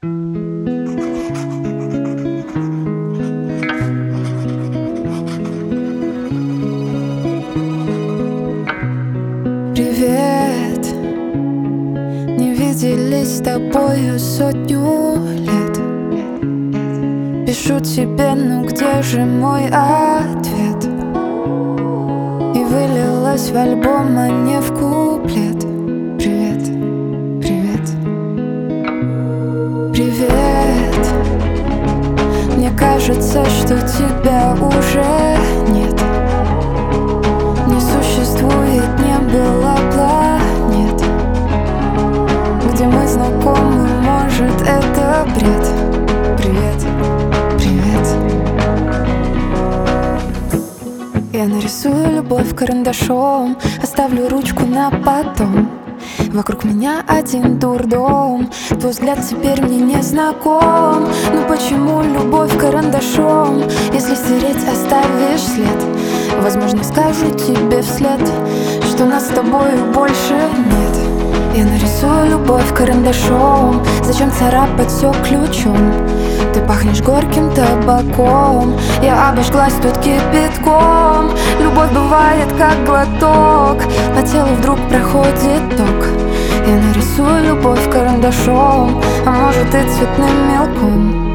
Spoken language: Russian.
Привет, не виделись с тобою сотню лет. Пишу тебе, ну где же мой ответ? И вылилась в альбом, а не в куплет. Привет, привет, привет. Мне кажется, что тебя уже нет. Не существует, не было планет, где мы знакомы, может, это бред. Привет, привет. Я нарисую любовь карандашом, оставлю ручку на потом. Вокруг меня один дурдом, твой взгляд теперь мне не знаком. Но почему любовь карандашом? Если стереть, оставишь след. Возможно, скажу тебе вслед, что нас с тобою больше нет. Я нарисую любовь карандашом, зачем царапать все ключом? Ты пахнешь горьким табаком, я обожглась тут кипятком. Любовь бывает как глоток, по телу вдруг проходит ток. Я нарисую любовь карандашом, а может и цветным мелком.